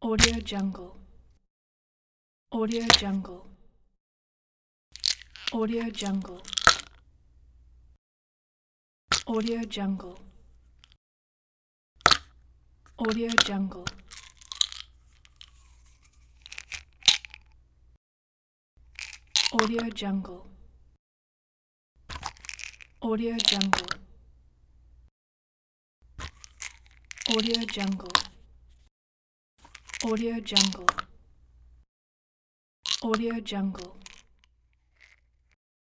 Audio Jungle. Audio Jungle. Audio Jungle. Audio Jungle. Audio Jungle. Audio Jungle. Audio Jungle. Audio Jungle. Audio Jungle. Audio Jungle.